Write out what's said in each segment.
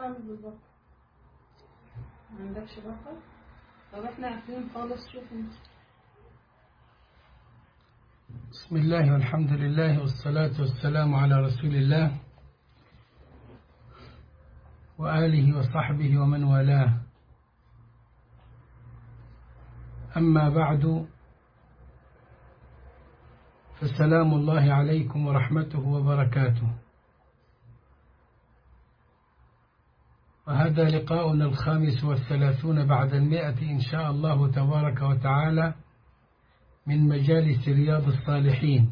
حافظ بالبقرة. ما عندكش بقرة؟ طب احنا قافلين خالص. شوف انت. بسم الله والحمد لله والصلاة والسلام على رسول الله وآله وصحبه ومن والاه. أما بعد، فسلام الله عليكم ورحمته وبركاته. وهذا لقاؤنا 35 بعد 100 إن شاء الله تبارك وتعالى من مجالس رياض الصالحين.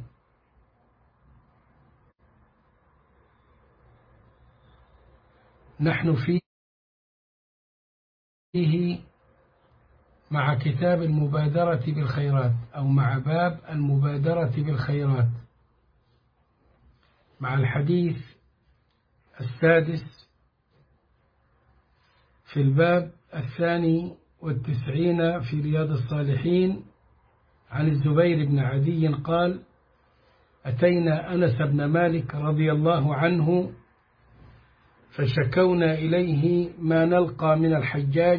نحن فيه مع كتاب المبادرة بالخيرات، أو مع باب المبادرة بالخيرات، مع الحديث 6 في الباب 92 في رياض الصالحين، عن الزبير بن عدي قال: أتينا أنس بن مالك رضي الله عنه فشكونا إليه ما نلقى من الحجاج،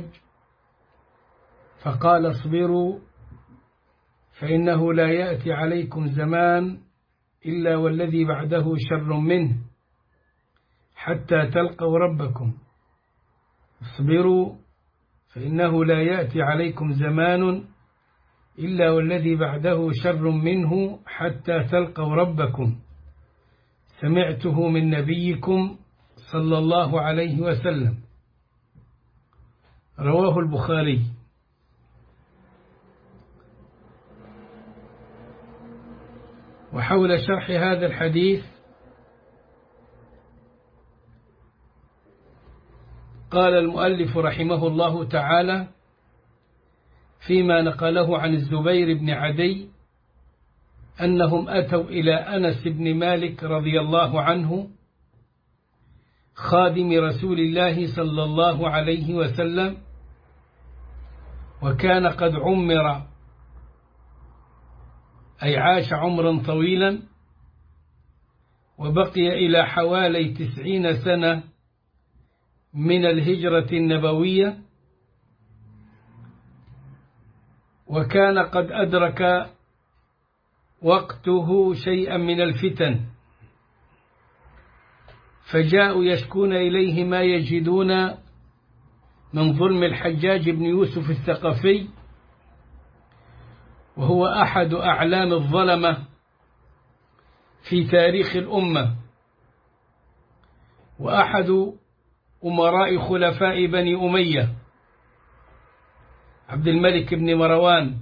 فقال: اصبروا فإنه لا يأتي عليكم زمان إلا والذي بعده شر منه حتى تلقوا ربكم. اصبروا فإنه لا يأتي عليكم زمان إلا والذي بعده شر منه حتى تلقوا ربكم. سمعته من نبيكم صلى الله عليه وسلم. رواه البخاري. وحول شرح هذا الحديث قال المؤلف رحمه الله تعالى فيما نقله عن الزبير بن عدي أنهم أتوا إلى أنس بن مالك رضي الله عنه خادم رسول الله صلى الله عليه وسلم، وكان قد عمر، أي عاش عمرا طويلا، وبقي إلى حوالي 90 سنة من الهجرة النبوية، وكان قد أدرك وقته شيئا من الفتن، فجاءوا يشكون إليه ما يجدون من ظلم الحجاج بن يوسف الثقفي، وهو أحد أعلام الظلمة في تاريخ الأمة، وأحد أمراء خلفاء بني أمية عبد الملك بن مروان،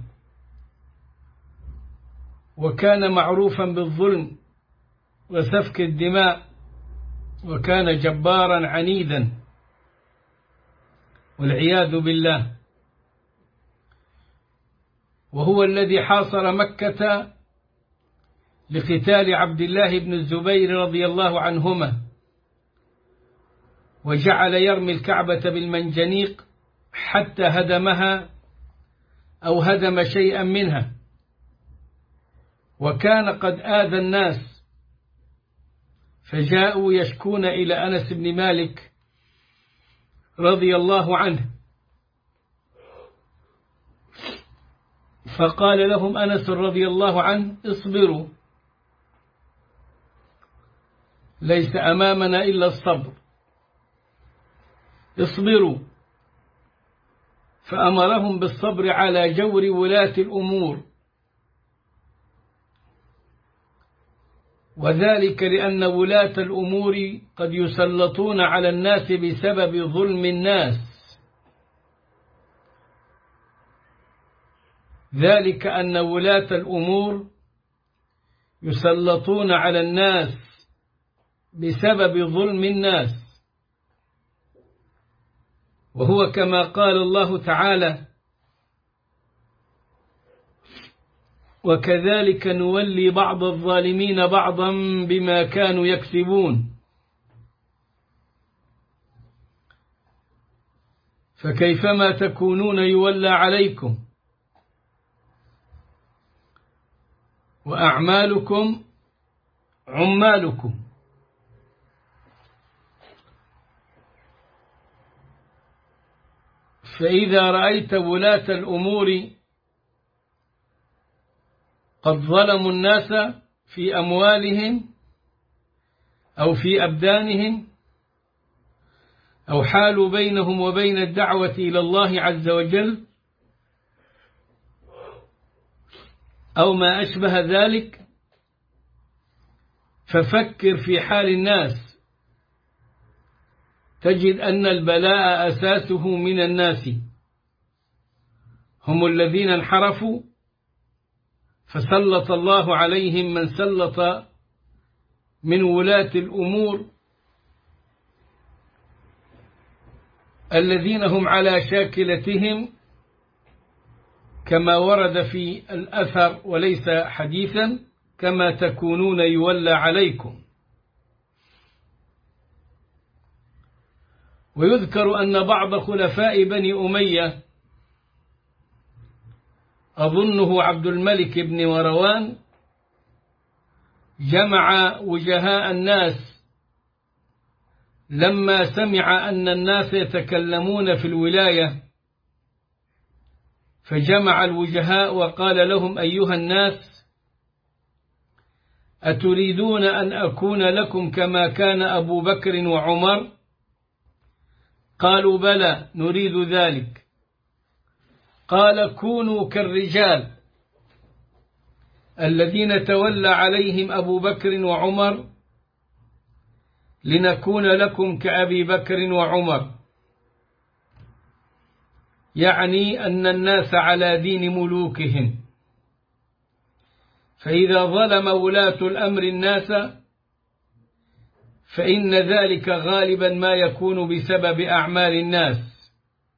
وكان معروفا بالظلم وسفك الدماء، وكان جبارا عنيدا والعياذ بالله. وهو الذي حاصر مكة لقتال عبد الله بن الزبير رضي الله عنهما، وجعل يرمي الكعبة بالمنجنيق حتى هدمها أو هدم شيئا منها، وكان قد آذى الناس، فجاءوا يشكون إلى أنس بن مالك رضي الله عنه، فقال لهم أنس رضي الله عنه: اصبروا، ليس أمامنا إلا الصبر، اصبروا. فأمرهم بالصبر على جور ولاة الأمور، وذلك لأن ولاة الأمور قد يسلطون على الناس بسبب ظلم الناس، ذلك أن ولاة الأمور يسلطون على الناس بسبب ظلم الناس، وهو كما قال الله تعالى: وكذلك نولي بعض الظالمين بعضا بما كانوا يكسبون. فكيفما تكونون يولى عليكم، وأعمالكم عمالكم. فإذا رأيت ولاة الأمور قد ظلموا الناس في أموالهم أو في أبدانهم أو حالوا بينهم وبين الدعوة إلى الله عز وجل أو ما أشبه ذلك، ففكر في حال الناس، تجد أن البلاء أساسه من الناس، هم الذين انحرفوا فسلط الله عليهم من سلط من ولاة الأمور الذين هم على شاكلتهم كما ورد في الأثر وليس حديثا: كما تكونون يولى عليكم. ويذكر أن بعض خلفاء بني أمية، أظنه عبد الملك بن مروان، جمع وجهاء الناس لما سمع أن الناس يتكلمون في الولاية، فجمع الوجهاء وقال لهم: أيها الناس، أتريدون أن أكون لكم كما كان أبو بكر وعمر؟ قالوا: بلى، نريد ذلك. قال: كونوا كالرجال الذين تولى عليهم أبو بكر وعمر لنكون لكم كأبي بكر وعمر، يعني أن الناس على دين ملوكهم، فإذا ظلم ولاة الأمر الناس فإن ذلك غالبا ما يكون بسبب أعمال الناس،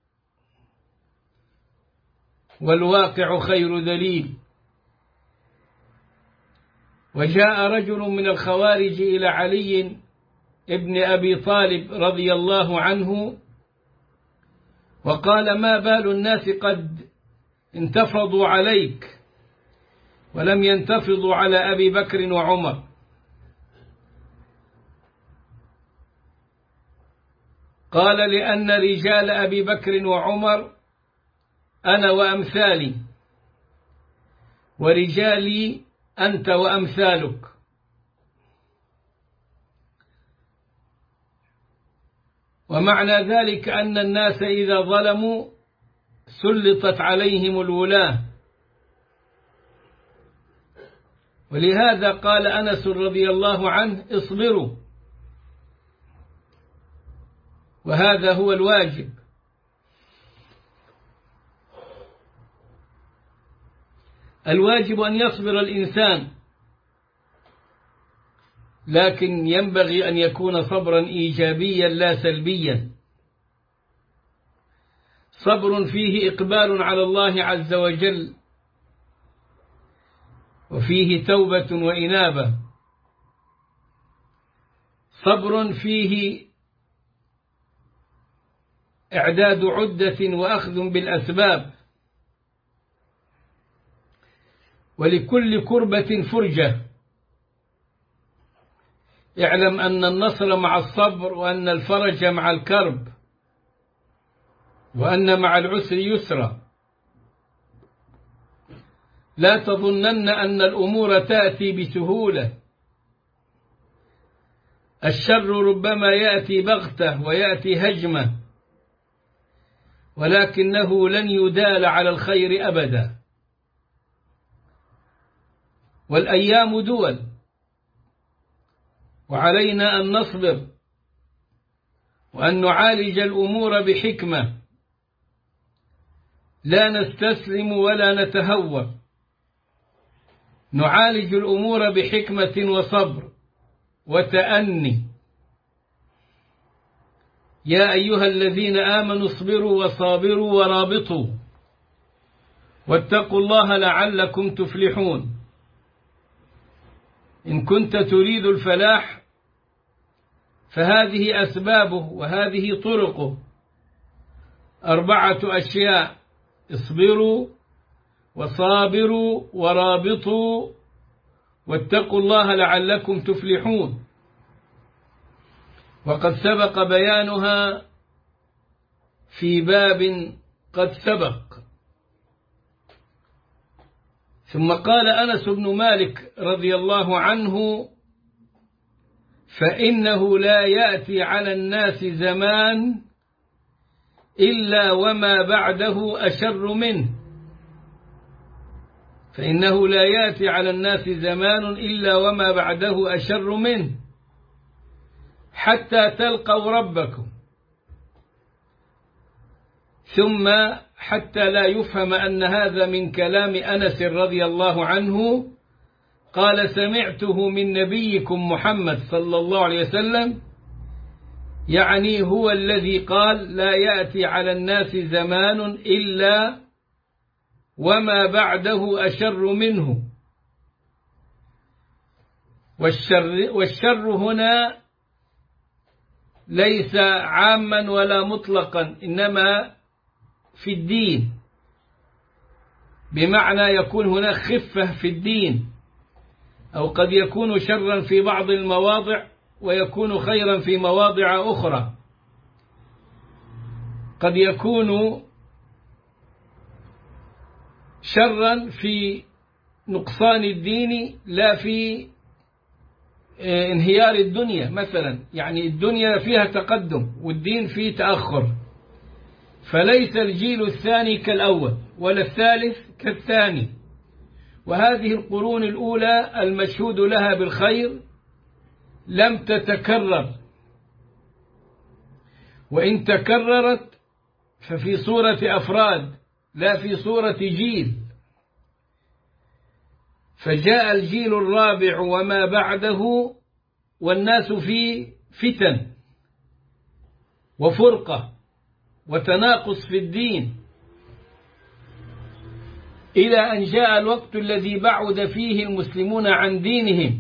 والواقع خير دليل. وجاء رجل من الخوارج إلى علي ابن أبي طالب رضي الله عنه وقال: ما بال الناس قد انتفضوا عليك ولم ينتفضوا على أبي بكر وعمر؟ قال: لأن رجال أبي بكر وعمر أنا وأمثالي، ورجالي أنت وأمثالك. ومعنى ذلك أن الناس إذا ظلموا سلطت عليهم الولاة. ولهذا قال أنس رضي الله عنه: اصبروا، وهذا هو الواجب. الواجب أن يصبر الإنسان، لكن ينبغي أن يكون صبرا إيجابيا لا سلبيا، صبر فيه إقبال على الله عز وجل، وفيه توبة وإنابة، صبر فيه إعداد عدة وأخذ بالأسباب، ولكل كربة فرجة. اعلم أن النصر مع الصبر، وأن الفرج مع الكرب، وأن مع العسر يسرا. لا تظنن أن الأمور تأتي بسهولة، الشر ربما يأتي بغتة ويأتي هجمة، ولكنه لن يدال على الخير أبدا. والأيام دول، وعلينا أن نصبر وأن نعالج الأمور بحكمة، لا نستسلم ولا نتهور، نعالج الأمور بحكمة وصبر وتأني. يا أيها الذين آمنوا اصبروا وصابروا ورابطوا واتقوا الله لعلكم تفلحون. إن كنت تريد الفلاح فهذه أسبابه وهذه طرقه: 4 أشياء: اصبروا وصابروا ورابطوا واتقوا الله لعلكم تفلحون. وقد سبق بيانها في باب قد سبق. ثم قال أنس بن مالك رضي الله عنه: فإنه لا يأتي على الناس زمان إلا وما بعده أشر منه. فإنه لا يأتي على الناس زمان إلا وما بعده أشر منه حتى تلقوا ربكم. ثم حتى لا يفهم أن هذا من كلام أنس رضي الله عنه قال: سمعته من نبيكم محمد صلى الله عليه وسلم، يعني هو الذي قال: لا يأتي على الناس زمان إلا وما بعده أشر منه. والشر هنا ليس عاما ولا مطلقا، إنما في الدين، بمعنى يكون هناك خفة في الدين، أو قد يكون شرا في بعض المواضع ويكون خيرا في مواضع أخرى. قد يكون شرا في نقصان الدين لا في انهيار الدنيا مثلا، يعني الدنيا فيها تقدم والدين فيه تأخر، فليس الجيل الثاني كالأول ولا الثالث كالثاني. وهذه القرون الأولى المشهود لها بالخير لم تتكرر، وإن تكررت ففي صورة أفراد لا في صورة جيل. فجاء الجيل الرابع وما بعده والناس في فتن وفرقة وتناقص في الدين، إلى أن جاء الوقت الذي بعد فيه المسلمون عن دينهم،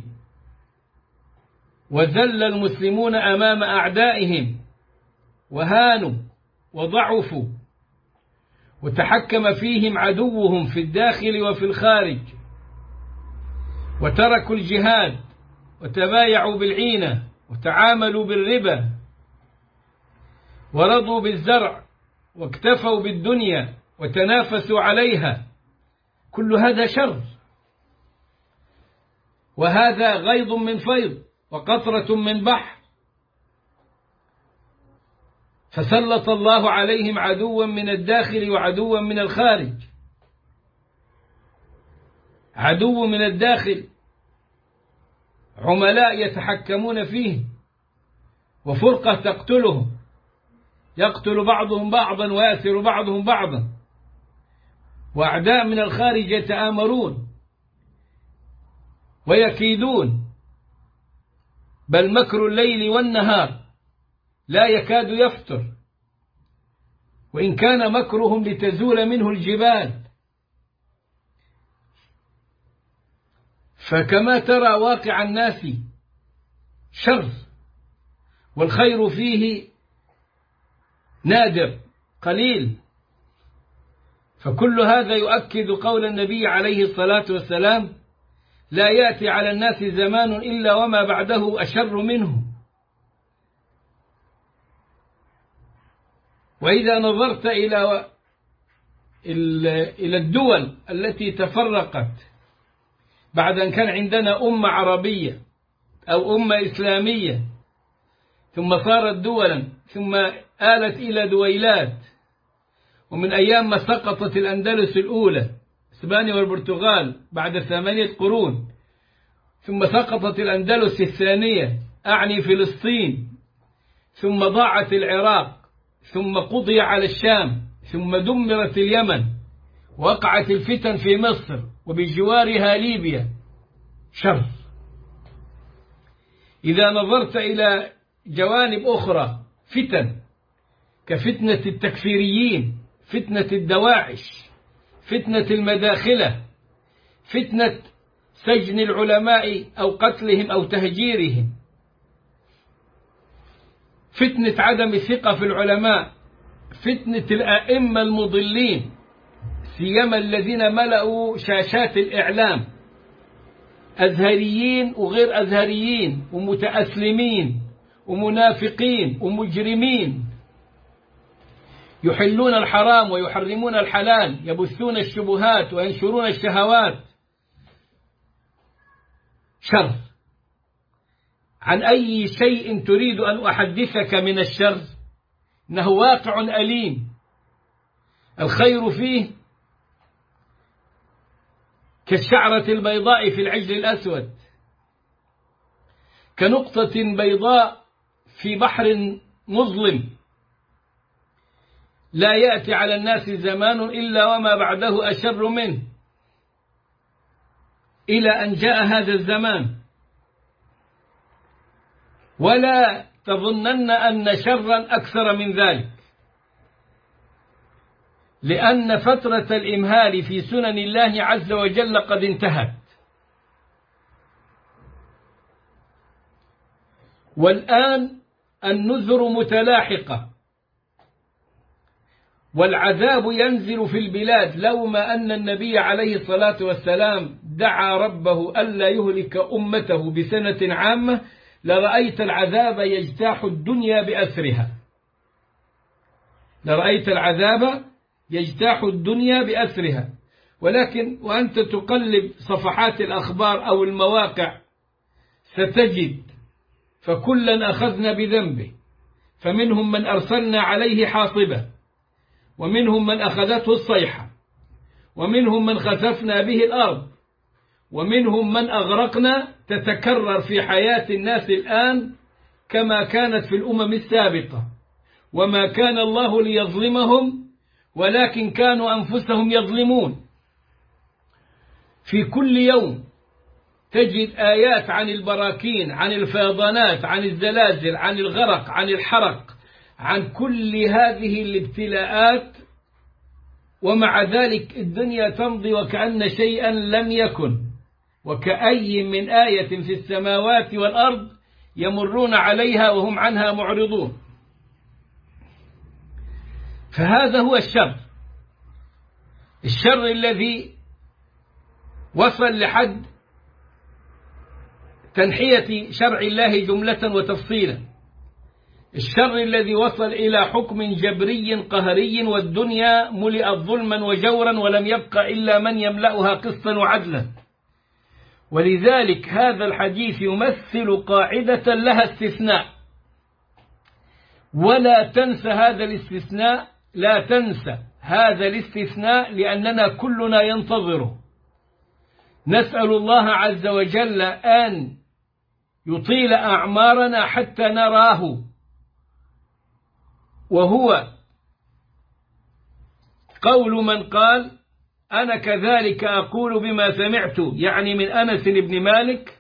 وذل المسلمون أمام أعدائهم وهانوا وضعفوا، وتحكم فيهم عدوهم في الداخل وفي الخارج، وتركوا الجهاد وتبايعوا بالعينة وتعاملوا بالربا ورضوا بالزرع واكتفوا بالدنيا وتنافسوا عليها. كل هذا شر، وهذا غيض من فيض وقطرة من بحر. فسلط الله عليهم عدوا من الداخل وعدوا من الخارج. عدو من الداخل عملاء يتحكمون فيه، وفرقة تقتلهم، يقتل بعضهم بعضا ويأسر بعضهم بعضا، وأعداء من الخارج يتآمرون ويكيدون، بل مكر الليل والنهار لا يكاد يفتر، وإن كان مكرهم لتزول منه الجبال. فكما ترى واقع الناس شر، والخير فيه نادر قليل. فكل هذا يؤكد قول النبي عليه الصلاة والسلام: لا يأتي على الناس زمان إلا وما بعده أشر منه. وإذا نظرت إلى الدول التي تفرقت بعد أن كان عندنا أمة عربية أو أمة إسلامية، ثم صارت دولا، ثم آلت إلى دويلات، ومن أيام ما سقطت الأندلس الأولى إسبانيا والبرتغال بعد 8 قرون، ثم سقطت الأندلس الثانية أعني فلسطين، ثم ضاعت العراق، ثم قضي على الشام، ثم دمرت اليمن، وقعت الفتن في مصر وبجوارها ليبيا. شر. إذا نظرت إلى جوانب أخرى فتن، كفتنة التكفيريين، فتنة الدواعش، فتنة المداخلة، فتنة سجن العلماء أو قتلهم أو تهجيرهم، فتنة عدم الثقة في العلماء، فتنة الأئمة المضلين، سيما الذين ملأوا شاشات الإعلام، أزهريين وغير أزهريين ومتأسلمين ومنافقين ومجرمين، يحلون الحرام ويحرمون الحلال، يبثون الشبهات وينشرون الشهوات. شر. عن أي شيء تريد أن أحدثك من الشر؟ إنه واقع أليم، الخير فيه كالشعرة البيضاء في العجل الأسود، كنقطة بيضاء في بحر مظلم. لا يأتي على الناس زمان إلا وما بعده أشر منه، إلى أن جاء هذا الزمان. ولا تظنن أن شرا أكثر من ذلك، لأن فترة الإمهال في سنن الله عز وجل قد انتهت، والآن النذر متلاحقة والعذاب ينزل في البلاد. لوما أن النبي عليه الصلاة والسلام دعا ربه ألا يهلك أمته بسنة عامة لرأيت العذاب يجتاح الدنيا بأسرها، لرأيت العذاب يجتاح الدنيا بأسرها. ولكن وأنت تقلب صفحات الأخبار أو المواقع ستجد فكلا أخذنا بذنبه، فمنهم من أرسلنا عليه حاصبة، ومنهم من أخذته الصيحة، ومنهم من خسفنا به الأرض، ومنهم من أغرقنا. تتكرر في حياة الناس الآن كما كانت في الأمم السابقة. وما كان الله ليظلمهم ولكن كانوا أنفسهم يظلمون. في كل يوم تجد آيات عن البراكين، عن الفيضانات، عن الزلازل، عن الغرق، عن الحرق، عن كل هذه الابتلاءات، ومع ذلك الدنيا تمضي وكأن شيئا لم يكن. وكأي من آية في السماوات والأرض يمرون عليها وهم عنها معرضون. فهذا هو الشر، الشر الذي وصل لحد تنحية شرع الله جملة وتفصيلا، الشر الذي وصل إلى حكم جبري قهري، والدنيا ملئت ظلما وجورا ولم يبق إلا من يملأها قسطا وعدلا. ولذلك هذا الحديث يمثل قاعدة لها استثناء، ولا تنسى هذا الاستثناء، لا تنسى هذا الاستثناء، لأننا كلنا ينتظره. نسأل الله عز وجل أن يطيل أعمارنا حتى نراه، وهو قول من قال أنا كذلك أقول بما سمعت، يعني من أنس بن مالك: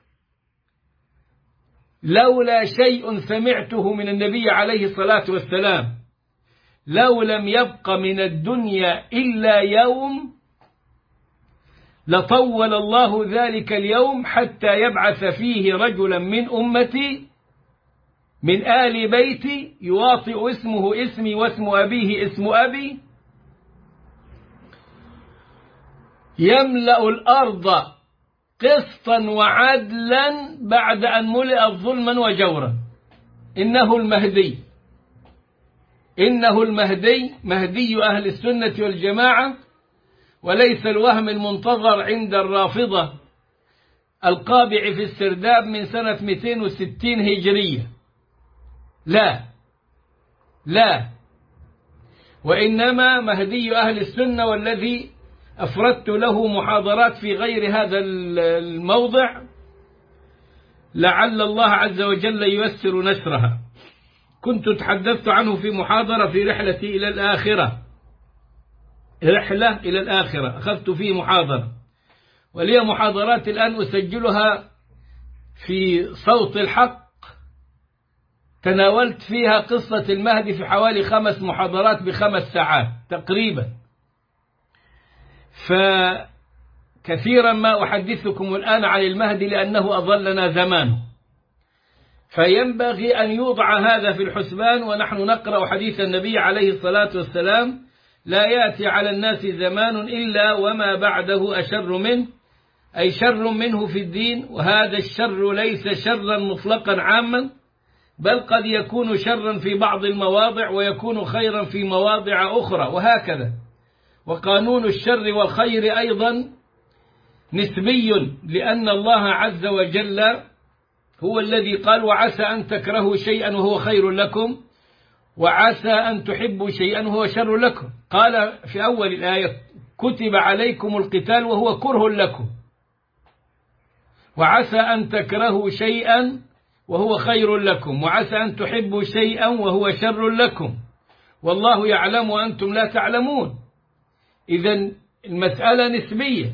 لولا شيء سمعته من النبي عليه الصلاة والسلام لو لم يبق من الدنيا إلا يوم لطول الله ذلك اليوم حتى يبعث فيه رجلا من أمتي من آل بيتي يواطئ اسمه اسمي واسم أبيه اسم أبي، يملأ الأرض قسطا وعدلا بعد أن ملئت ظلما وجورا. إنه المهدي، إنه المهدي، مهدي أهل السنة والجماعة، وليس الوهم المنتظر عند الرافضة القابع في السرداب من سنة 260 هجرية. لا لا، وإنما مهدي أهل السنة، والذي أفردت له محاضرات في غير هذا الموضع لعل الله عز وجل ييسر نشرها. كنت تحدثت عنه في محاضرة في رحلتي إلى الآخرة، رحلة إلى الآخرة، أخذت فيه محاضرة، ولي محاضرات الآن أسجلها في صوت الحق، تناولت فيها قصة المهدي في حوالي 5 محاضرات ب5 ساعات تقريبا. فكثيرا ما أحدثكم الآن عن المهدي لأنه أظلنا زمانه، فينبغي أن يوضع هذا في الحسبان. ونحن نقرأ حديث النبي عليه الصلاة والسلام: لا يأتي على الناس زمان إلا وما بعده أشر منه، أي شر منه في الدين. وهذا الشر ليس شرا مطلقا عاما، بل قد يكون شرا في بعض المواضع ويكون خيرا في مواضع أخرى، وهكذا. وقانون الشر والخير أيضا نسبي، لأن الله عز وجل هو الذي قال: وعسى أن تكرهوا شيئا وهو خير لكم، وعسى أن تحبوا شيئا وهو شر لكم. قال في أول الآية: كتب عليكم القتال وهو كره لكم، وعسى أن تكرهوا شيئا وهو خير لكم، وعسى أن تحبوا شيئا وهو شر لكم، والله يعلم وأنتم لا تعلمون. إذن المسألة نسبية.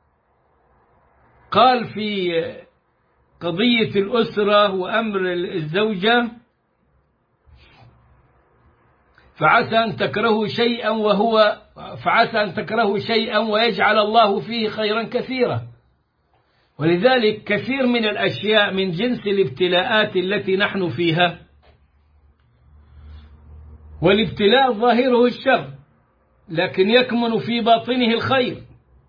قال في قضية الأسرة وأمر الزوجة: فعسى أن تكرهوا شيئا ويجعل الله فيه خيرا كثيرا. ولذلك كثير من الأشياء من جنس الابتلاءات التي نحن فيها، والابتلاء ظاهره الشر لكن يكمن في باطنه الخير.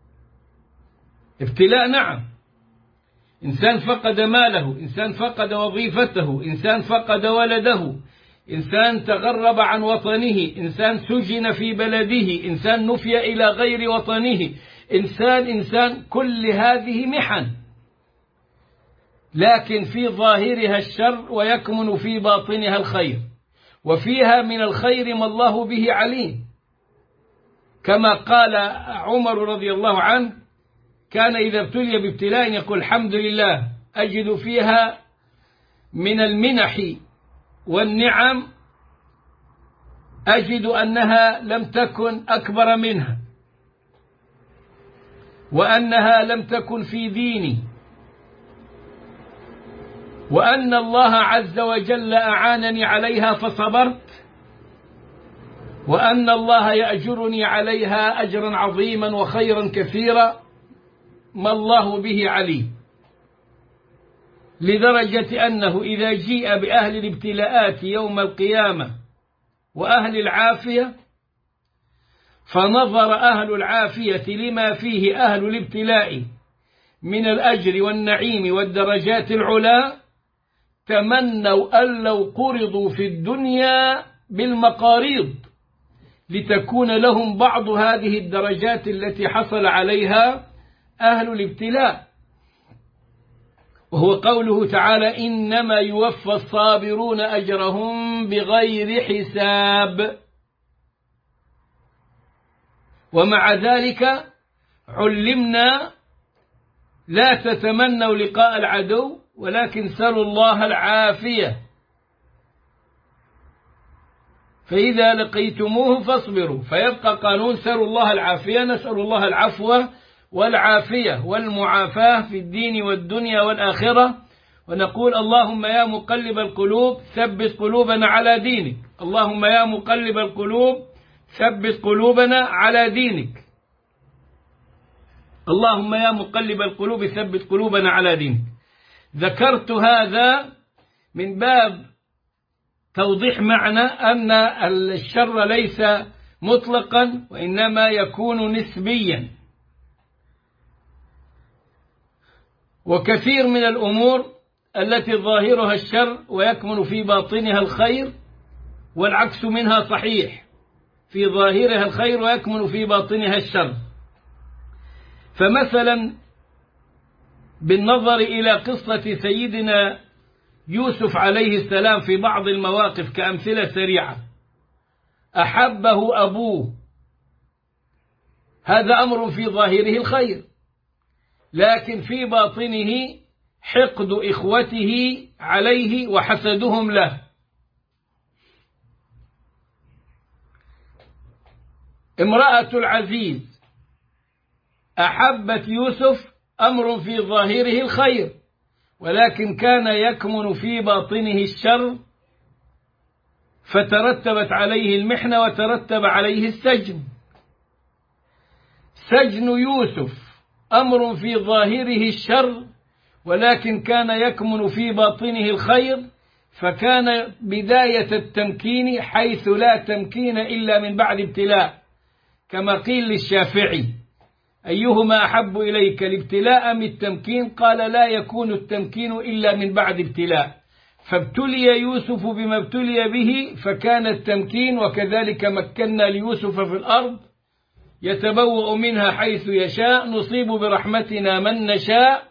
ابتلاء، نعم، إنسان فقد ماله، إنسان فقد وظيفته، إنسان فقد ولده، إنسان تغرب عن وطنه، إنسان سجن في بلده، إنسان نفي إلى غير وطنه، إنسان كل هذه محن، لكن في ظاهرها الشر ويكمن في باطنها الخير، وفيها من الخير ما الله به عليم. كما قال عمر رضي الله عنه: كان إذا ابتلي بابتلاء يقول: الحمد لله، أجد فيها من المنح والنعم أجد أنها لم تكن أكبر منها، وأنها لم تكن في ديني، وأن الله عز وجل أعانني عليها فصبرت، وأن الله يأجرني عليها أجرا عظيما وخيرا كثيرا ما الله به عليم. لدرجة أنه إذا جيء بأهل الابتلاءات يوم القيامة وأهل العافية، فنظر أهل العافية لما فيه أهل الابتلاء من الأجر والنعيم والدرجات العلا، تمنوا أن لو قرضوا في الدنيا بالمقاريض لتكون لهم بعض هذه الدرجات التي حصل عليها أهل الابتلاء. وهو قوله تعالى: إنما يوفى الصابرون أجرهم بغير حساب. ومع ذلك علمنا لا تتمنوا لقاء العدو، ولكن سلوا الله العافية، فإذا لقيتموه فاصبروا. فيبقى قانون سلوا الله العافية، نسأل الله العفو والعافية والمعافاة في الدين والدنيا والآخرة، ونقول: اللهم يا مقلب القلوب ثبت قلوبنا على دينك، اللهم يا مقلب القلوب ثبت قلوبنا على دينك، اللهم يا مقلب القلوب ثبت قلوبنا على دينك. ذكرت هذا من باب توضيح معنى أن الشر ليس مطلقا، وإنما يكون نسبيا. وكثير من الأمور التي ظاهرها الشر ويكمن في باطنها الخير، والعكس منها صحيح، في ظاهرها الخير ويكمن في باطنها الشر. فمثلا بالنظر إلى قصة سيدنا يوسف عليه السلام في بعض المواقف كأمثلة سريعة: أحبه أبوه، هذا أمر في ظاهره الخير، لكن في باطنه حقد إخوته عليه وحسدهم له. امرأة العزيز أحبت يوسف، أمر في ظاهره الخير، ولكن كان يكمن في باطنه الشر، فترتبت عليه المحنة وترتب عليه السجن. سجن يوسف أمر في ظاهره الشر، ولكن كان يكمن في باطنه الخير، فكان بداية التمكين حيث لا تمكين إلا من بعد ابتلاء، كما قيل للشافعي: أيهما أحب إليك، الابتلاء أم التمكين؟ قال: لا يكون التمكين إلا من بعد ابتلاء. فابتلي يوسف بما ابتلي به فكان التمكين، وكذلك مكنا ليوسف في الأرض يتبوأ منها حيث يشاء نصيب برحمتنا من نشاء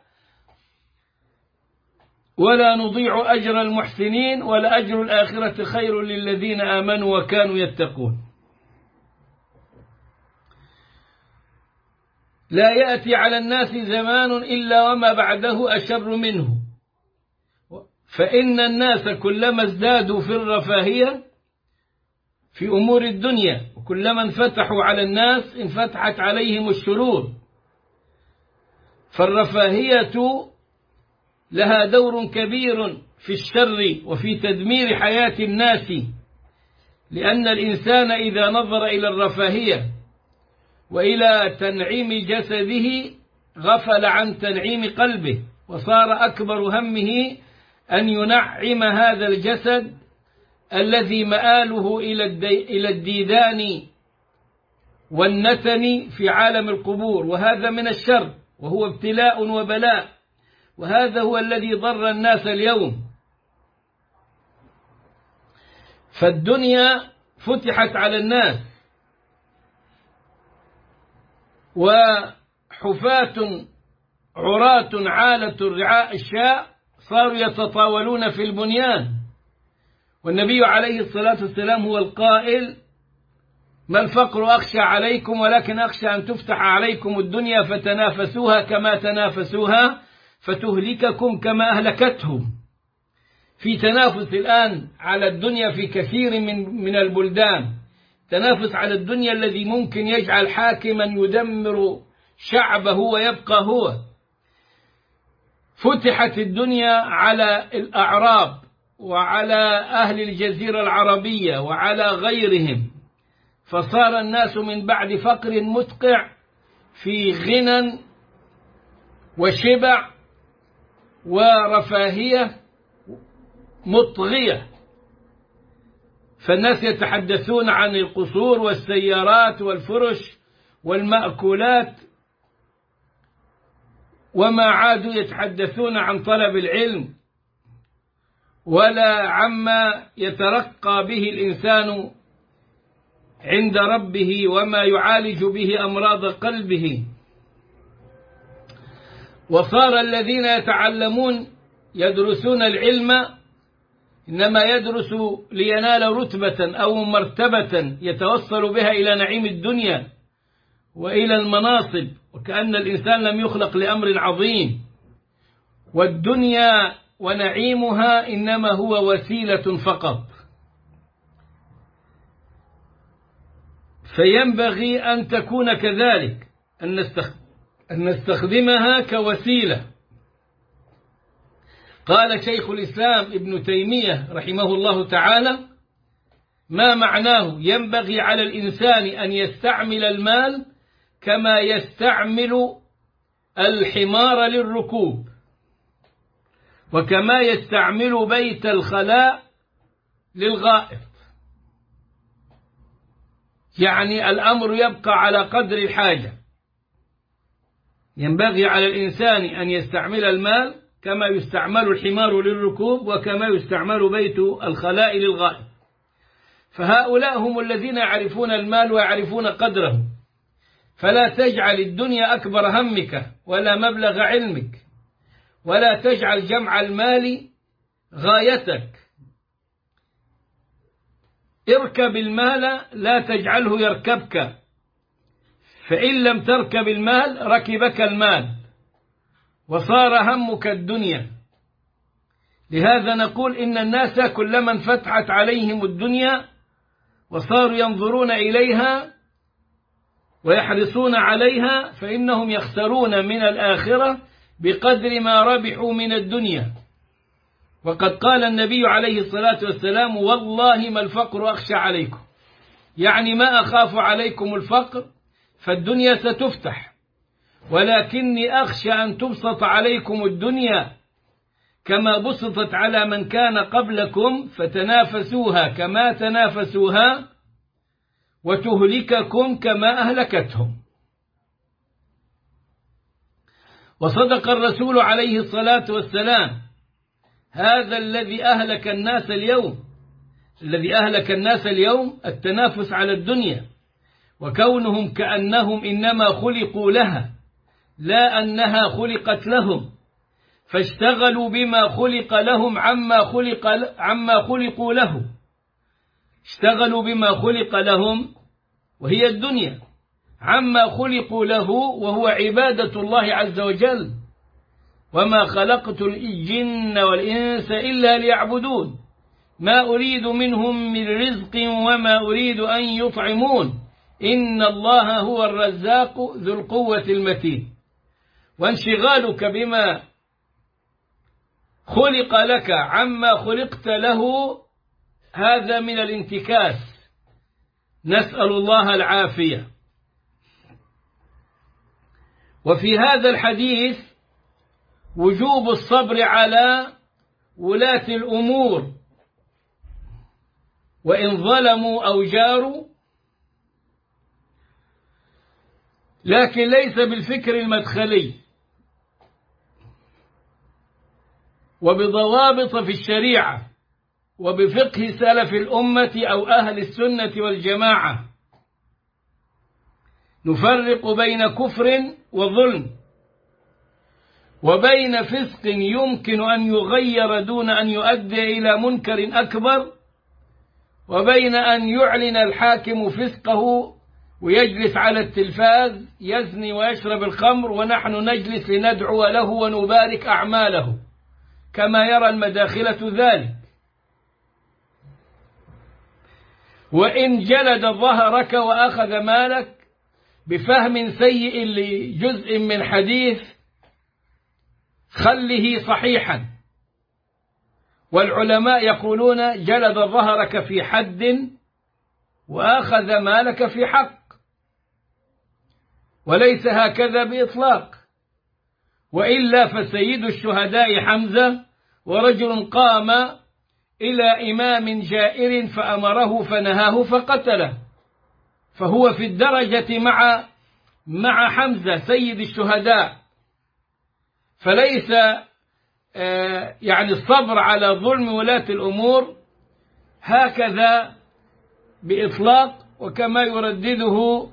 ولا نضيع أجر المحسنين ولأجر الآخرة خير للذين آمنوا وكانوا يتقون. لا يأتي على الناس زمان إلا وما بعده أشر منه، فإن الناس كلما ازدادوا في الرفاهية في أمور الدنيا وكلما انفتحوا على الناس انفتحت عليهم الشرور. فالرفاهية لها دور كبير في الشر وفي تدمير حياة الناس، لأن الإنسان إذا نظر إلى الرفاهية وإلى تنعيم جسده غفل عن تنعيم قلبه، وصار أكبر همه أن ينعم هذا الجسد الذي مآله إلى الديدان والنتن في عالم القبور، وهذا من الشر وهو ابتلاء وبلاء، وهذا هو الذي ضر الناس اليوم. فالدنيا فتحت على الناس، وحفاة عراة عالة رعاء الشاء صاروا يتطاولون في البنيان. والنبي عليه الصلاة والسلام هو القائل: ما الفقر أخشى عليكم ولكن أخشى أن تفتح عليكم الدنيا فتنافسوها كما تنافسوها فتهلككم كما أهلكتهم. في تنافس الآن على الدنيا في كثير من البلدان، تنافس على الدنيا الذي ممكن يجعل حاكما يدمر شعبه ويبقى هو. فتحت الدنيا على الأعراب وعلى أهل الجزيرة العربية وعلى غيرهم، فصار الناس من بعد فقر مدقع في غنى وشبع ورفاهية مطغية. فالناس يتحدثون عن القصور والسيارات والفرش والمأكولات، وما عادوا يتحدثون عن طلب العلم ولا عما يترقى به الإنسان عند ربه وما يعالج به أمراض قلبه. وصار الذين يتعلمون يدرسون العلم إنما يدرس لينال رتبة أو مرتبة يتوصل بها إلى نعيم الدنيا وإلى المناصب، وكأن الإنسان لم يخلق لأمر عظيم، والدنيا ونعيمها إنما هو وسيلة فقط. فينبغي أن تكون كذلك، أن نستخدمها كوسيلة. قال شيخ الإسلام ابن تيمية رحمه الله تعالى: ما معناه ينبغي على الإنسان أن يستعمل المال كما يستعمل الحمار للركوب، وكما يستعمل بيت الخلاء للغائط. يعني الأمر يبقى على قدر الحاجة. ينبغي على الإنسان أن يستعمل المال كما يستعمل الحمار للركوب وكما يستعمل بيت الخلاء للغائط. فهؤلاء هم الذين يعرفون المال ويعرفون قدره. فلا تجعل الدنيا أكبر همك ولا مبلغ علمك، ولا تجعل جمع المال غايتك. اركب المال لا تجعله يركبك، فإن لم تركب المال ركبك المال وصار همك الدنيا. لهذا نقول إن الناس كلما انفتحت عليهم الدنيا وصاروا ينظرون إليها ويحرصون عليها فإنهم يخسرون من الآخرة بقدر ما ربحوا من الدنيا. وقد قال النبي عليه الصلاة والسلام: والله ما الفقر أخشى عليكم، يعني ما أخاف عليكم الفقر، فالدنيا ستفتح، ولكني أخشى أن تبسط عليكم الدنيا كما بسطت على من كان قبلكم فتنافسوها كما تنافسوها وتهلككم كما أهلكتهم. وصدق الرسول عليه الصلاة والسلام: هذا الذي أهلك الناس اليوم. الذي أهلك الناس اليوم التنافس على الدنيا، وكونهم كأنهم إنما خلقوا لها لا أنها خلقت لهم، فاشتغلوا بما خلق لهم عما خلقوا له. اشتغلوا بما خلق لهم وهي الدنيا عما خلقوا له وهو عبادة الله عز وجل. وما خلقت الجن والإنس إلا ليعبدون ما أريد منهم من رزق وما أريد أن يطعمون إن الله هو الرزاق ذو القوة المتين. وانشغالك بما خلق لك عما خلقت له هذا من الانتكاس، نسأل الله العافية. وفي هذا الحديث وجوب الصبر على ولاة الأمور وإن ظلموا أو جاروا، لكن ليس بالفكر المدخلي وبضوابط في الشريعة وبفقه سلف الأمة أو أهل السنة والجماعة. نفرق بين كفر وظلم، وبين فسق يمكن أن يغير دون أن يؤدي إلى منكر أكبر، وبين أن يعلن الحاكم فسقه ويجلس على التلفاز يزني ويشرب الخمر ونحن نجلس لندعو له ونبارك أعماله كما يرى المداخلة ذلك. وإن جلد ظهرك وأخذ مالك بفهم سيء لجزء من حديث خله صحيحا، والعلماء يقولون جلد ظهرك في حد وأخذ مالك في حق، وليس هكذا بإطلاق. وإلا فسيد الشهداء حمزة، ورجل قام إلى إمام جائر فأمره فنهاه فقتله، فهو في الدرجة مع حمزة سيد الشهداء. فليس يعني الصبر على ظلم ولاة الأمور هكذا بإطلاق، وكما يردده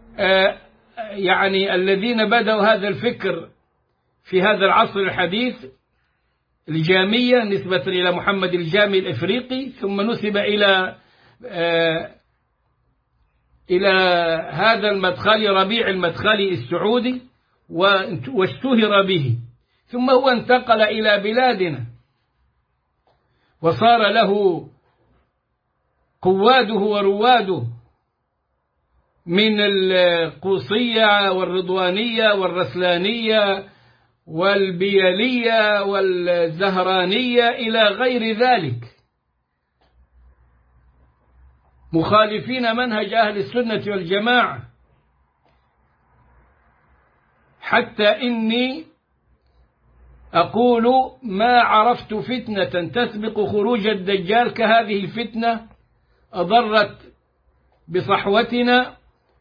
يعني الذين بدأوا هذا الفكر في هذا العصر الحديث، الجامية نسبة إلى محمد الجامي الإفريقي، ثم نسب إلى هذا المدخلي ربيع المدخلي السعودي واشتهر به، ثم هو انتقل إلى بلادنا وصار له قواده ورواده من القوصية والرضوانية والرسلانية والبيالية والزهرانية إلى غير ذلك، مخالفين منهج أهل السنة والجماعة. حتى إني أقول ما عرفت فتنة تسبق خروج الدجال كهذه الفتنة، أضرت بصحوتنا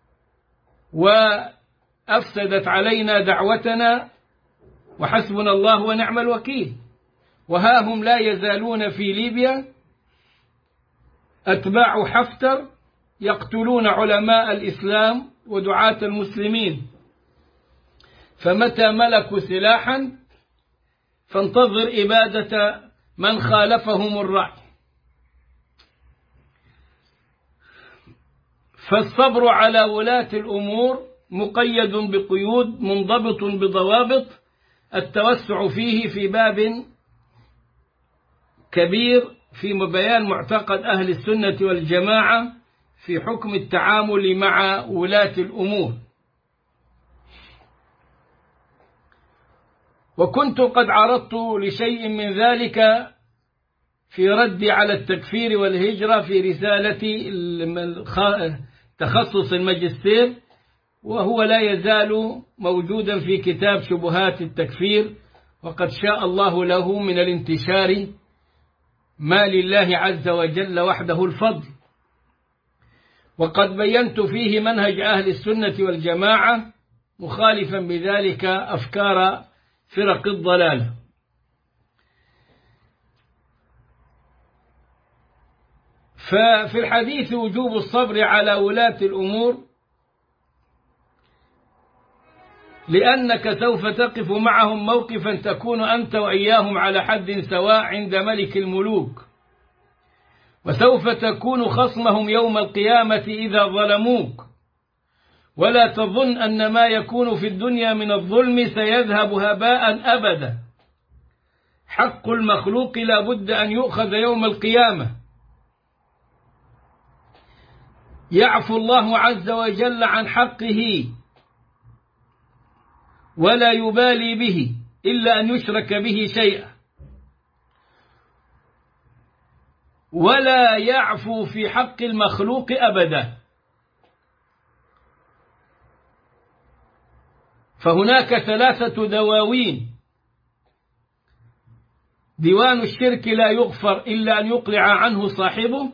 وأفسدت علينا دعوتنا، وحسبنا الله ونعم الوكيل. وها هم لا يزالون في ليبيا أتباع حفتر يقتلون علماء الإسلام ودعاة المسلمين، فمتى ملكوا سلاحا فانتظر إبادة من خالفهم الرأي. فالصبر على ولاة الأمور مقيد بقيود منضبط بضوابط، التوسع فيه في باب كبير في بيان معتقد أهل السنة والجماعة في حكم التعامل مع ولاة الأمور. وكنت قد عرضت لشيء من ذلك في ردي على التكفير والهجرة في رسالتي تخصص الماجستير، وهو لا يزال موجودا في كتاب شبهات التكفير، وقد شاء الله له من الانتشار ما لله عز وجل وحده الفضل. وقد بينت فيه منهج أهل السنة والجماعة مخالفا بذلك أفكار فرق الضلالة. ففي الحديث وجوب الصبر على ولاة الأمور، لأنك سوف تقف معهم موقفا تكون أنت وإياهم على حد سواء عند ملك الملوك، وسوف تكون خصمهم يوم القيامة إذا ظلموك، ولا تظن أن ما يكون في الدنيا من الظلم سيذهب هباء أبدا. حق المخلوق لا بد أن يؤخذ يوم القيامة. يعفو الله عز وجل عن حقه ولا يبالي به إلا أن يشرك به شيئا، ولا يعفو في حق المخلوق أبدا. فهناك ثلاثة دواوين: ديوان الشرك لا يغفر إلا أن يقلع عنه صاحبه،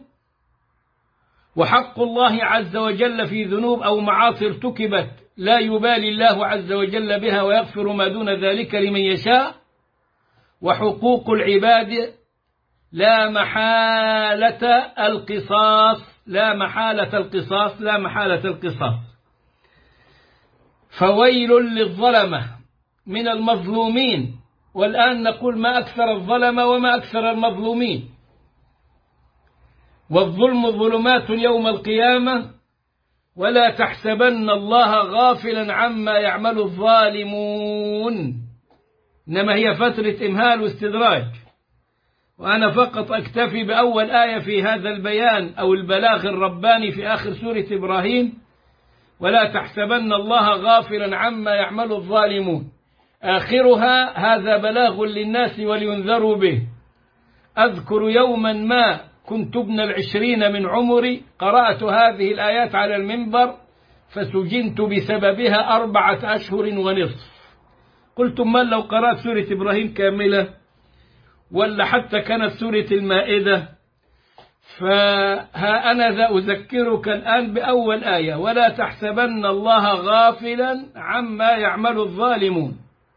وحق الله عز وجل في ذنوب أو معاصي ارتكبت لا يبالي الله عز وجل بها ويغفر ما دون ذلك لمن يشاء، وحقوق العباد لا محالة القصاص، لا محالة القصاص، لا محالة القصاص. فويل للظلمة من المظلومين. والآن نقول ما أكثر الظلمة وما أكثر المظلومين. والظلم ظلمات يوم القيامة، ولا تحسبن الله غافلا عما يعمل الظالمون، إنما هي فترة إمهال واستدراج. وأنا فقط أكتفي بأول آية في هذا البيان أو البلاغ الرباني في آخر سورة إبراهيم: ولا تحسبن الله غافلا عما يعمل الظالمون. آخرها هذا بلاغ للناس ولينذروا به. أذكر يوما ما كنت ابن 20 من عمري، قرأت هذه الآيات على المنبر فسجنت بسببها 4 أشهر ونصف. قلت من لو قرأت سورة إبراهيم كاملة ولا حتى كانت سورة المائدة. فها أنا ذا أذكرك الآن بأول آية: ولا تحسبن الله غافلا عما يعمل الظالمون.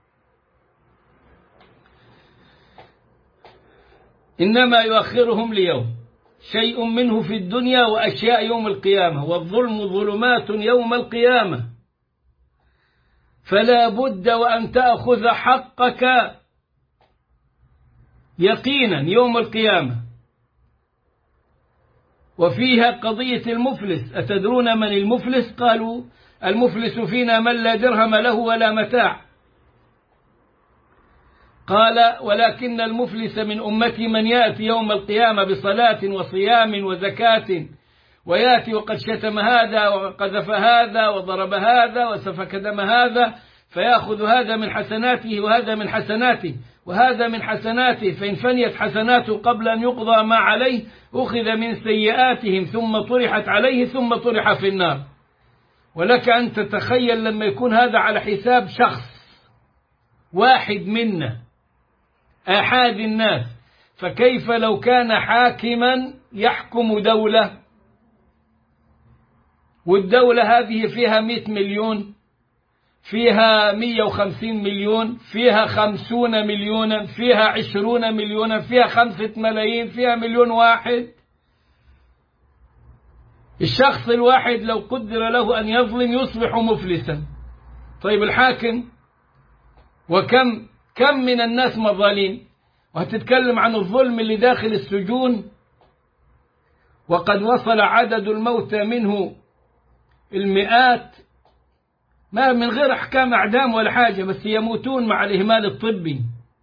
إنما يؤخرهم ليوم، شيء منه في الدنيا وأشياء يوم القيامة، والظلم ظلمات يوم القيامة، فلا بد وأن تأخذ حقك يقينا يوم القيامة. وفيها قضية المفلس. أتدرون من المفلس؟ قالوا المفلس فينا من لا درهم له ولا متاع. قال ولكن المفلس من أمتي من يأتي يوم القيامة بصلاة وصيام وزكاة، ويأتي وقد شتم هذا وقذف هذا وضرب هذا وسفك دم هذا، فيأخذ هذا من حسناته وهذا من حسناته وهذا من حسناته، فإن فنيت حسناته قبل أن يقضى ما عليه أخذ من سيئاتهم ثم طرحت عليه ثم طرح في النار. ولك أن تتخيل لما يكون هذا على حساب شخص واحد منا آحاد الناس، فكيف لو كان حاكما يحكم دولة، والدولة هذه فيها 100 مليون، فيها 150 مليون، فيها 50 مليونا، فيها 20 مليونا، فيها 5 ملايين، فيها 1,000,000 الشخص الواحد لو قدر له أن يظلم يصبح مفلسا. طيب الحاكم، وكم من الناس مظالم. وهتتكلم عن الظلم اللي داخل السجون، وقد وصل عدد الموتى منه المئات، ما من غير أحكام أعدام ولا حاجة، بس يموتون مع الإهمال الطبي.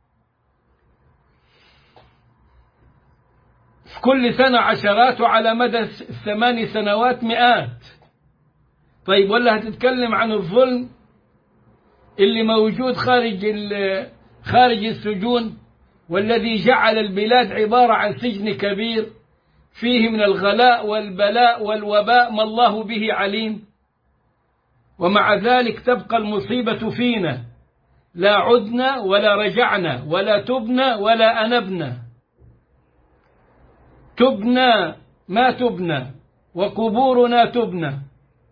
في كل سنة عشرات، وعلى مدى 8 سنوات مئات. طيب ولا هتتكلم عن الظلم اللي موجود خارج السجون، والذي جعل البلاد عبارة عن سجن كبير فيه من الغلاء والبلاء والوباء ما الله به عليم. ومع ذلك تبقى المصيبة فينا، لا عدنا ولا رجعنا ولا تبنا ولا أنبنا. تبنا ما تبنا وقبورنا تبنا،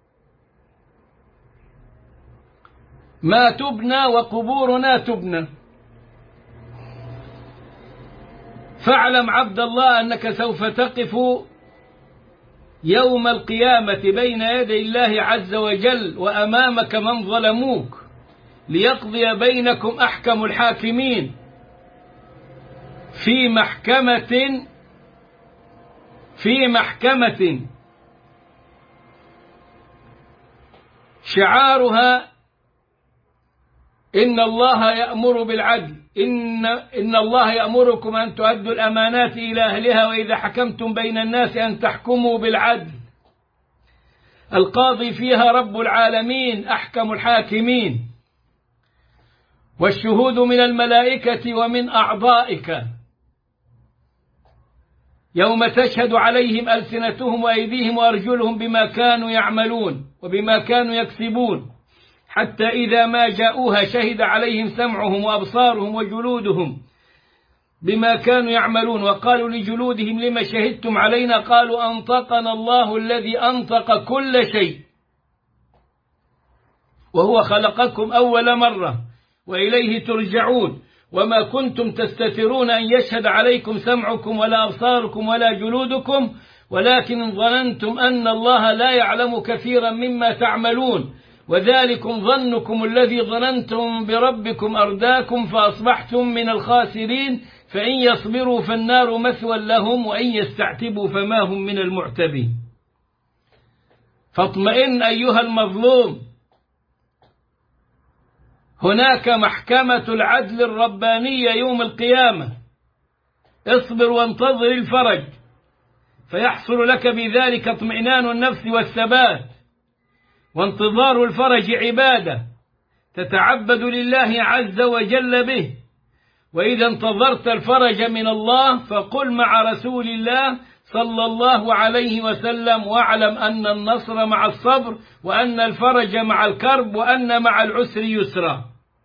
ما تبنا وقبورنا تبنا. فاعلم عبد الله أنك سوف تقف يوم القيامة بين يدي الله عز وجل وأمامك من ظلموك ليقضي بينكم أحكم الحاكمين في محكمة شعارها إن الله يأمر بالعدل، إن الله يأمركم أن تؤدوا الأمانات إلى أهلها وإذا حكمتم بين الناس أن تحكموا بالعدل. القاضي فيها رب العالمين أحكم الحاكمين، والشهود من الملائكة ومن أعضائك يوم تشهد عليهم ألسنتهم وأيديهم وأرجلهم بما كانوا يعملون وبما كانوا يكسبون، حتى إذا ما جاءوها شهد عليهم سمعهم وأبصارهم وجلودهم بما كانوا يعملون، وقالوا لجلودهم لما شهدتم علينا؟ قالوا أنطقنا الله الذي أنطق كل شيء وهو خلقكم أول مرة وإليه ترجعون، وما كنتم تستترون أن يشهد عليكم سمعكم ولا أبصاركم ولا جلودكم، ولكن ظننتم أن الله لا يعلم كثيرا مما تعملون، وذلكم ظنكم الذي ظننتم بربكم أرداكم فأصبحتم من الخاسرين، فإن يصبروا فالنار مثوى لهم وإن يستعتبوا فما هم من المعتبين. فاطمئن أيها المظلوم، هناك محكمة العدل الربانية يوم القيامة، اصبر وانتظر الفرج، فيحصل لك بذلك اطمئنان النفس والثبات. وانتظار الفرج عبادة تتعبد لله عز وجل به، وإذا انتظرت الفرج من الله فقل مع رسول الله صلى الله عليه وسلم: واعلم أن النصر مع الصبر، وأن الفرج مع الكرب، وأن مع العسر يسرا.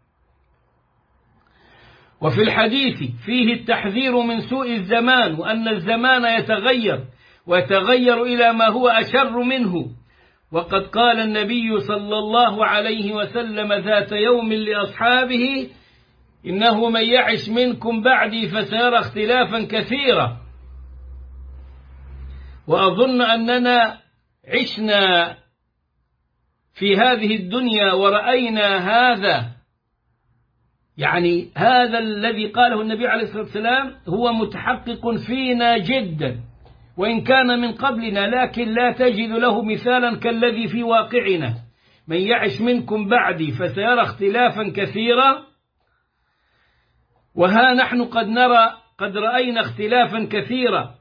وفي الحديث فيه التحذير من سوء الزمان، وأن الزمان يتغير ويتغير إلى ما هو أشر منه. وقد قال النبي صلى الله عليه وسلم ذات يوم لأصحابه: إنه من يعش منكم بعدي فسيرى اختلافا كثيرا. وأظن أننا عشنا في هذه الدنيا ورأينا هذا، يعني هذا الذي قاله النبي عليه الصلاة والسلام هو متحقق فينا جدا وإن كان من قبلنا، لكن لا تجد له مثالا كالذي في واقعنا. من يعش منكم بعدي فسيرى اختلافا كثيرا، وها نحن قد رأينا اختلافا كثيرا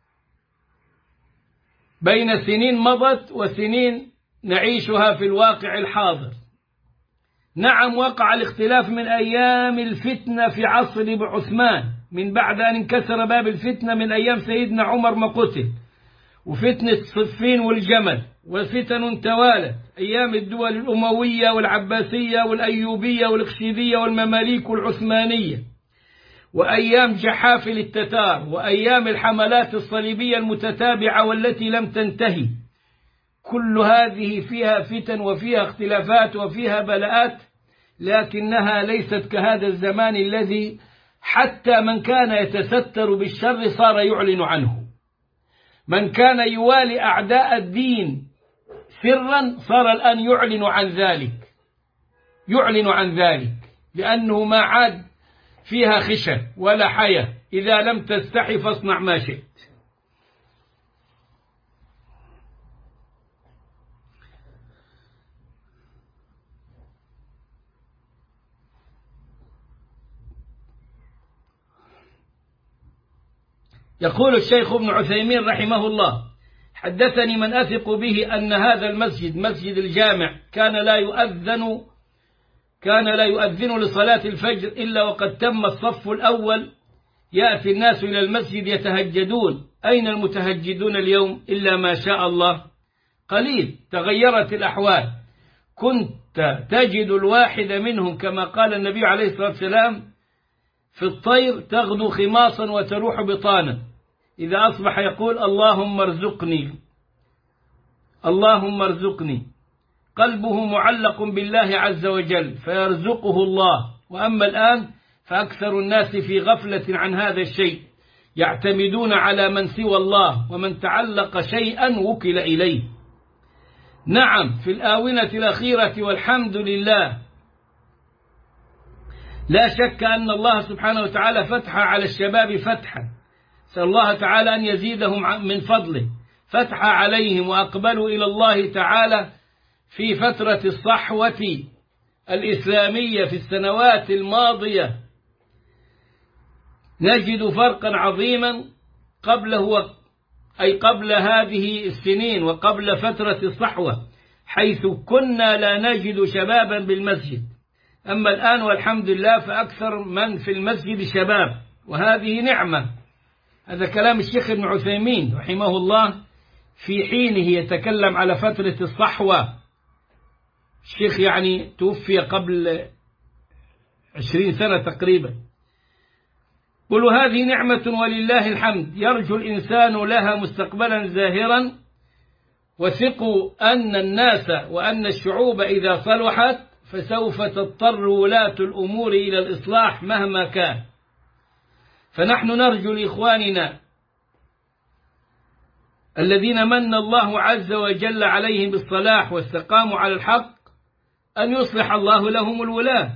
بين سنين مضت وسنين نعيشها في الواقع الحاضر. نعم، وقع الاختلاف من أيام الفتنة في عصر عثمان، من بعد أن انكسر باب الفتنة من أيام سيدنا عمر ما قتل، وفتنة صفين والجمل، وفتن توالت أيام الدول الأموية والعباسية والأيوبية والإخشيدية والمماليك والعثمانية، وأيام جحافل التتار، وأيام الحملات الصليبية المتتابعة والتي لم تنتهي. كل هذه فيها فتن وفيها اختلافات وفيها بلاءات، لكنها ليست كهذا الزمان الذي حتى من كان يتستر بالشر صار يعلن عنه. من كان يوالي أعداء الدين سرا صار الآن يعلن عن ذلك، لأنه ما عاد فيها خشة ولا حياة. إذا لم تستحي فاصنع ما شئت. يقول الشيخ ابن عثيمين رحمه الله: حدثني من أثق به أن هذا المسجد مسجد الجامع كان لا يؤذن لصلاة الفجر إلا وقد تم الصف الأول، يأتي الناس إلى المسجد يتهجدون. أين المتهجدون اليوم؟ إلا ما شاء الله قليل، تغيرت الأحوال. كنت تجد الواحد منهم كما قال النبي عليه الصلاة والسلام: في الطير تغدو خماصا وتروح بطانا، إذا أصبح يقول: اللهم ارزقني. قلبه معلق بالله عز وجل فيرزقه الله. وأما الآن فأكثر الناس في غفلة عن هذا الشيء، يعتمدون على من سوى الله، ومن تعلق شيئا وكل إليه. نعم، في الآونة الأخيرة والحمد لله لا شك أن الله سبحانه وتعالى فتح على الشباب فتحا، سأل الله تعالى أن يزيدهم من فضله، فتح عليهم وأقبلوا إلى الله تعالى في فترة الصحوة الإسلامية في السنوات الماضية. نجد فرقا عظيما قبل هذه السنين وقبل فترة الصحوة، حيث كنا لا نجد شبابا بالمسجد. أما الآن والحمد لله فأكثر من في المسجد شباب، وهذه نعمة. هذا كلام الشيخ ابن عثيمين رحمه الله في حينه يتكلم على فترة الصحوة. الشيخ يعني توفي قبل 20 سنة تقريبا. قلوا هذه نعمة ولله الحمد، يرجو الإنسان لها مستقبلا زاهرا، وثقوا أن الناس وأن الشعوب إذا صلحت فسوف تضطر ولاة الأمور إلى الإصلاح مهما كان. فنحن نرجو لإخواننا الذين من الله عز وجل عليهم بالصلاح واستقاموا على الحق أن يصلح الله لهم الولاة،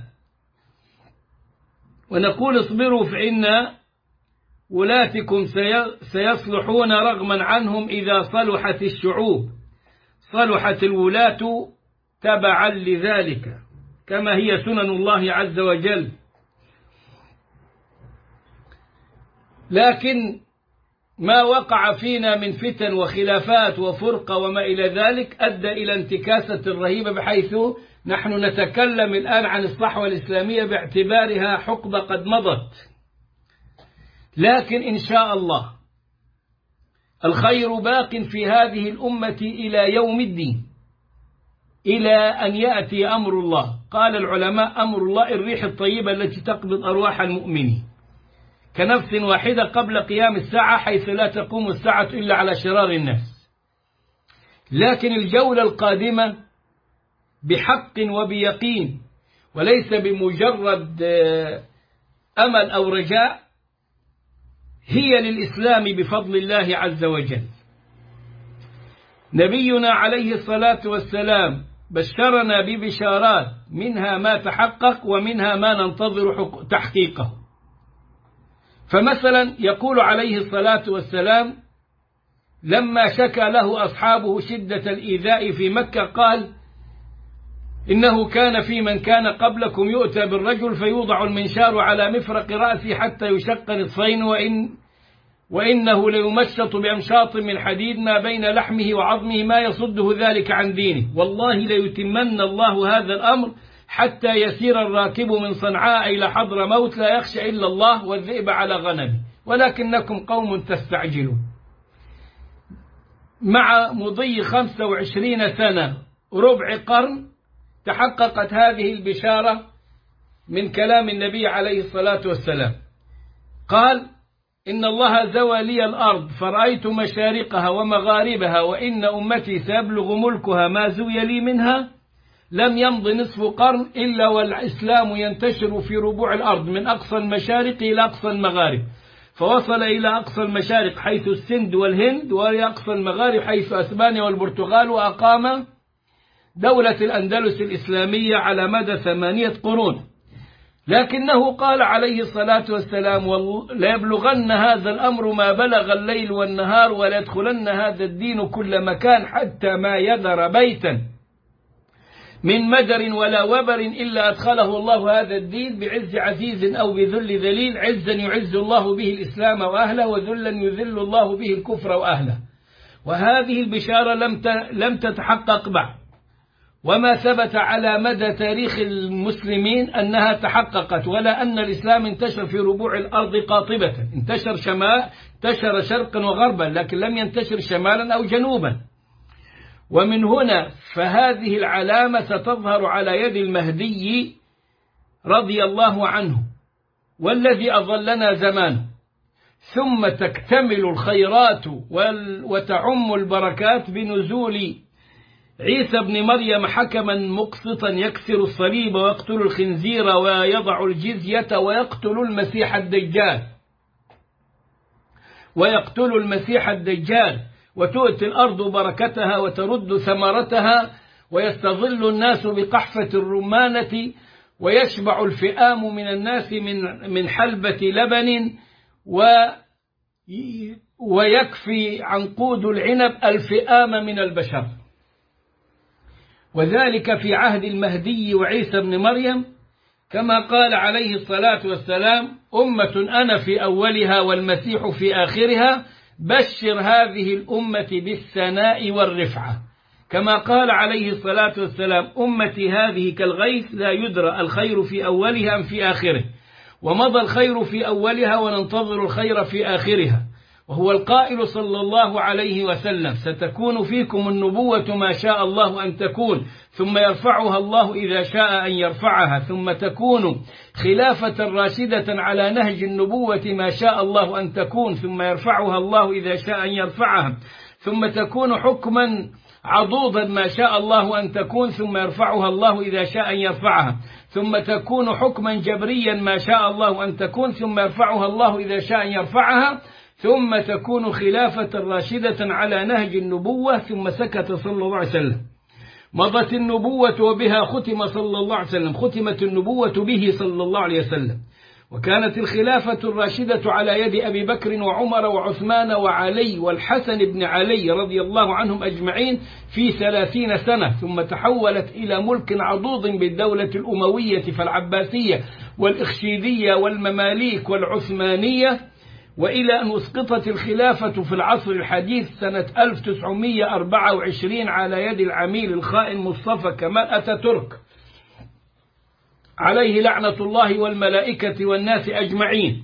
ونقول اصبروا فإن ولاتكم سيصلحون رغما عنهم إذا صلحت الشعوب، صلحت الولاة تبعا لذلك كما هي سنن الله عز وجل. لكن ما وقع فينا من فتن وخلافات وفرقة وما إلى ذلك أدى إلى انتكاسة رهيبة، بحيث نحن نتكلم الآن عن الصحوة الإسلامية باعتبارها حقبة قد مضت. لكن إن شاء الله الخير باق في هذه الأمة إلى يوم الدين، إلى أن يأتي أمر الله. قال العلماء: أمر الله الريح الطيبة التي تقبض أرواح المؤمنين، كنفس واحدة قبل قيام الساعة، حيث لا تقوم الساعة إلا على شرار النفس. لكن الجولة القادمة بحق وبيقين، وليس بمجرد أمل أو رجاء، هي للإسلام بفضل الله عز وجل. نبينا عليه الصلاة والسلام بشرنا ببشارات، منها ما تحقق ومنها ما ننتظر تحقيقه. فمثلا يقول عليه الصلاة والسلام لما شكى له أصحابه شدة الإيذاء في مكة، قال: إنه كان في من كان قبلكم يؤتى بالرجل فيوضع المنشار على مفرق رأسه حتى يشق نصفين، وإنه ليمشط بأمشاط من حديد ما بين لحمه وعظمه ما يصده ذلك عن دينه، والله ليتمن الله هذا الأمر حتى يسير الراكب من صنعاء إلى حضر موت لا يخشى إلا الله والذئب على غنمه، ولكنكم قوم تستعجلون. مع مضي 25 سنة ربع قرن تحققت هذه البشارة من كلام النبي عليه الصلاة والسلام. قال: إن الله زوى لي الأرض فرأيت مشارقها ومغاربها، وإن أمتي سيبلغ ملكها ما زوي لي منها. لم يمض نصف قرن إلا والإسلام ينتشر في ربوع الأرض من أقصى المشارق إلى أقصى المغارب، فوصل إلى أقصى المشارق حيث السند والهند، وأقصى المغارب حيث أسبانيا والبرتغال، وأقام دولة الأندلس الإسلامية على مدى 8 قرون. لكنه قال عليه الصلاة والسلام: ليبلغن هذا الأمر ما بلغ الليل والنهار، وليدخلن هذا الدين كل مكان، حتى ما يذر بيتا من مدر ولا وبر إلا أدخله الله هذا الدين بعز عزيز أو بذل ذليل، عزا يعز الله به الإسلام وأهله، وذلا يذل الله به الكفر وأهله. وهذه البشارة لم تتحقق بعد، وما ثبت على مدى تاريخ المسلمين أنها تحققت، ولا أن الإسلام انتشر في ربوع الأرض قاطبة، انتشر شرقا وغربا، لكن لم ينتشر شمالا أو جنوبا. ومن هنا فهذه العلامة ستظهر على يد المهدي رضي الله عنه والذي أظلنا زمانه، ثم تكتمل الخيرات وتعم البركات بنزول عيسى بن مريم حكما مقسطا يكسر الصليب ويقتل الخنزير ويضع الجزية ويقتل المسيح الدجال. ويقتل المسيح الدجال، وتؤتي الأرض بركتها وترد ثمرتها، ويستظل الناس بقحفة الرمانة، ويشبع الفئام من الناس من حلبة لبن، ويكفي عنقود العنب الفئام من البشر. وذلك في عهد المهدي وعيسى بن مريم، كما قال عليه الصلاة والسلام: أمة أنا في أولها والمسيح في آخرها، بشر هذه الأمة بالثناء والرفعة. كما قال عليه الصلاة والسلام: أمتي هذه كالغيث لا يدرى الخير في أولها أم في آخره، ومضى الخير في أولها وننتظر الخير في آخرها. وهو القائل صلى الله عليه وسلم: ستكون فيكم النبوة ما شاء الله أن تكون، ثم يرفعها الله إذا شاء أن يرفعها، ثم تكون خلافة راشدة على نهج النبوة ما شاء الله أن تكون، ثم يرفعها الله إذا شاء أن يرفعها، ثم تكون حكما عضوضا ما شاء الله أن تكون، ثم يرفعها الله إذا شاء أن يرفعها، ثم تكون حكما جبريا ما شاء الله أن تكون، ثم يرفعها الله إذا شاء أن يرفعها، ثم تكون خلافة راشدة على نهج النبوة. ثم سكت صلى الله عليه وسلم. مضت النبوة وبها ختم صلى الله عليه وسلم، ختمت النبوة به صلى الله عليه وسلم. وكانت الخلافة الراشدة على يد أبي بكر وعمر وعثمان وعلي والحسن بن علي رضي الله عنهم أجمعين في 30 سنة، ثم تحولت إلى ملك عضوض بالدولة الأموية فالعباسية والإخشيدية والمماليك والعثمانية، وإلى أن أسقطت الخلافة في العصر الحديث سنة 1924 على يد العميل الخائن مصطفى كمال أتاتورك عليه لعنة الله والملائكة والناس أجمعين.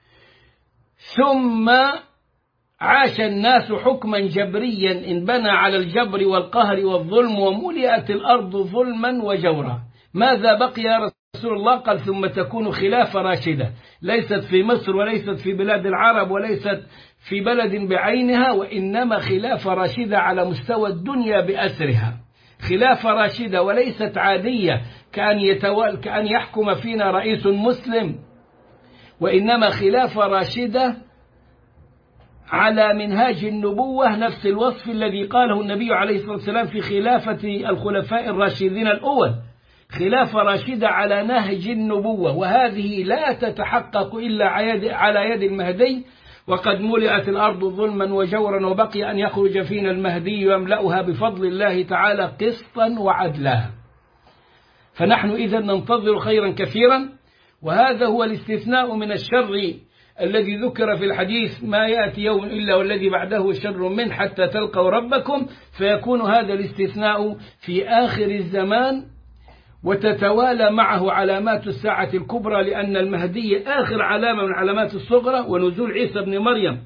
ثم عاش الناس حكما جبريا انبنى على الجبر والقهر والظلم، وملئت الأرض ظلما وجورا. ماذا بقي يا رسول الله؟ قال: ثم تكون خلافة راشدة، ليست في مصر وليست في بلاد العرب وليست في بلد بعينها، وإنما خلافة راشدة على مستوى الدنيا بأسرها. خلافة راشدة وليست عادية كأن يحكم فينا رئيس مسلم، وإنما خلافة راشدة على منهاج النبوة، نفس الوصف الذي قاله النبي عليه الصلاة والسلام في خلافة الخلفاء الراشدين الأول، خلافة راشدة على نهج النبوة. وهذه لا تتحقق إلا على يد المهدي، وقد ملئت الأرض ظلما وجورا، وبقي أن يخرج فينا المهدي يملأها بفضل الله تعالى قسطا وعدلا. فنحن إذا ننتظر خيرا كثيرا، وهذا هو الاستثناء من الشر الذي ذكر في الحديث: ما يأتي يوم إلا والذي بعده شر منه حتى تلقوا ربكم. فيكون هذا الاستثناء في آخر الزمان، وتتوالى معه علامات الساعة الكبرى، لأن المهدي آخر علامة من علامات الصغرى، ونزول عيسى بن مريم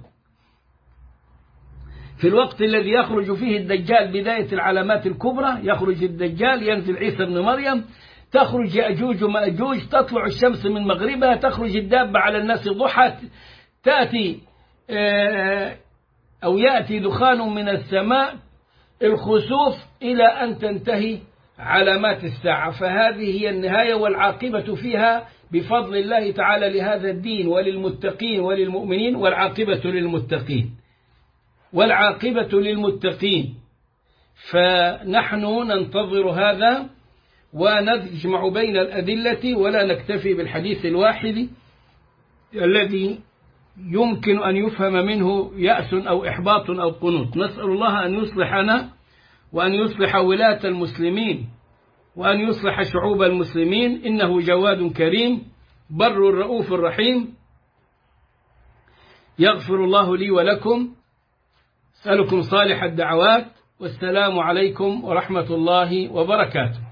في الوقت الذي يخرج فيه الدجال بداية العلامات الكبرى. يخرج الدجال، ينزل عيسى بن مريم، تخرج يأجوج ومأجوج، تطلع الشمس من مغربها، تخرج الدابة على الناس ضحى، تأتي أو يأتي دخان من السماء، الخسوف، إلى أن تنتهي علامات الساعة. فهذه هي النهاية، والعاقبة فيها بفضل الله تعالى لهذا الدين وللمتقين وللمؤمنين، والعاقبة للمتقين، والعاقبة للمتقين. فنحن ننتظر هذا ونجمع بين الأدلة، ولا نكتفي بالحديث الواحد الذي يمكن أن يفهم منه يأس أو إحباط أو قنوط. نسأل الله أن يصلحنا، وأن يصلح ولاة المسلمين، وأن يصلح شعوب المسلمين، إنه جواد كريم بر الرؤوف الرحيم. يغفر الله لي ولكم، أسألكم صالح الدعوات، والسلام عليكم ورحمة الله وبركاته.